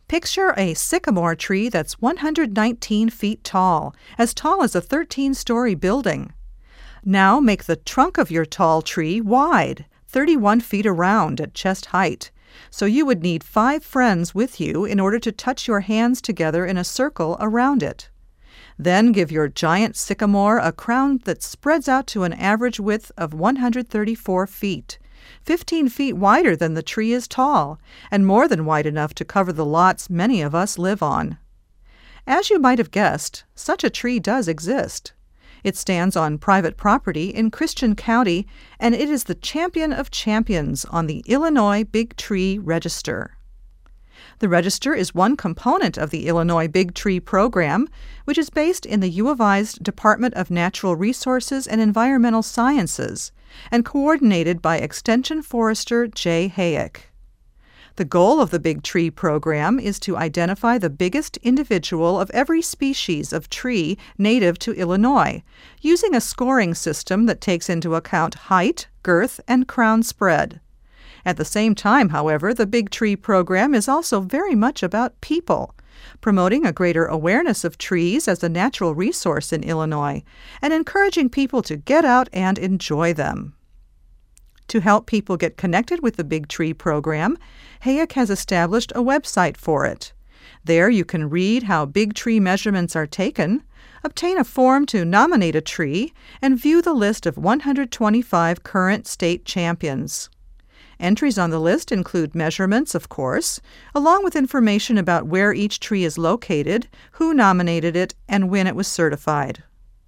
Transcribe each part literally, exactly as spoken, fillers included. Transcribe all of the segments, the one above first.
Picture a sycamore tree that's one hundred nineteen feet tall, as tall as a thirteen-story building. Now make the trunk of your tall tree wide, thirty-one feet around at chest height, so you would need five friends with you in order to touch your hands together in a circle around it. Then give your giant sycamore a crown that spreads out to an average width of one hundred thirty-four feet, fifteen feet wider than the tree is tall, and more than wide enough to cover the lots many of us live on. As you might have guessed, such a tree does exist. It stands on private property in Christian County, and it is the champion of champions on the Illinois Big Tree Register. The Register is one component of the Illinois Big Tree Program, which is based in the U of I's Department of Natural Resources and Environmental Sciences, and coordinated by Extension Forester Jay Hayek. The goal of the Big Tree Program is to identify the biggest individual of every species of tree native to Illinois, using a scoring system that takes into account height, girth, and crown spread. At the same time, however, the Big Tree Program is also very much about people, promoting a greater awareness of trees as a natural resource in Illinois, and encouraging people to get out and enjoy them. To help people get connected with the Big Tree Program, Hayek has established a website for it. There you can read how big tree measurements are taken, obtain a form to nominate a tree, and view the list of one hundred twenty-five current state champions. Entries on the list include measurements, of course, along with information about where each tree is located, who nominated it, and when it was certified.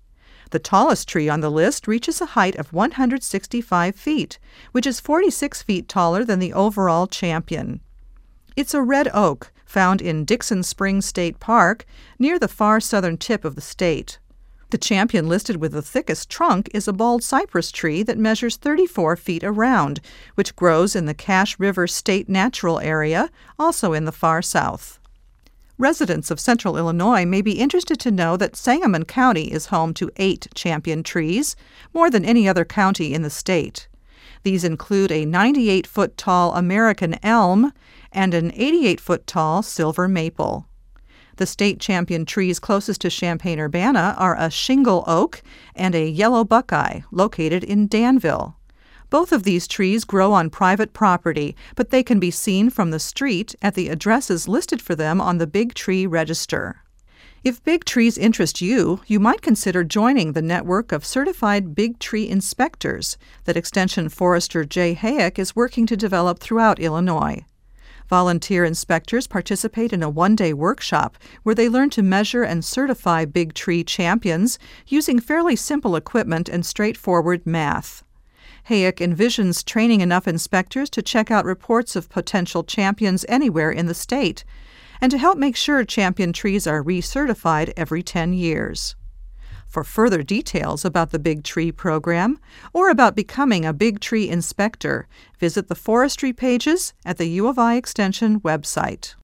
The tallest tree on the list reaches a height of one hundred sixty-five feet, which is forty-six feet taller than the overall champion. It's a red oak found in Dixon Springs State Park, near the far southern tip of the state. The champion listed with the thickest trunk is a bald cypress tree that measures thirty-four feet around, which grows in the Cache River State Natural Area, also in the far south. Residents of central Illinois may be interested to know that Sangamon County is home to eight champion trees, more than any other county in the state. These include a ninety-eight foot tall American elm and an eighty-eight foot tall silver maple. The state champion trees closest to Champaign-Urbana are a shingle oak and a yellow buckeye, located in Danville. Both of these trees grow on private property, but they can be seen from the street at the addresses listed for them on the Big Tree Register. If big trees interest you, you might consider joining the network of certified big tree inspectors that Extension Forester Jay Hayek is working to develop throughout Illinois. Volunteer inspectors participate in a one-day workshop where they learn to measure and certify big tree champions using fairly simple equipment and straightforward math. Hayek envisions training enough inspectors to check out reports of potential champions anywhere in the state, and to help make sure champion trees are recertified every ten years. For further details about the Big Tree Program, or about becoming a Big Tree inspector, visit the forestry pages at the U of I Extension website.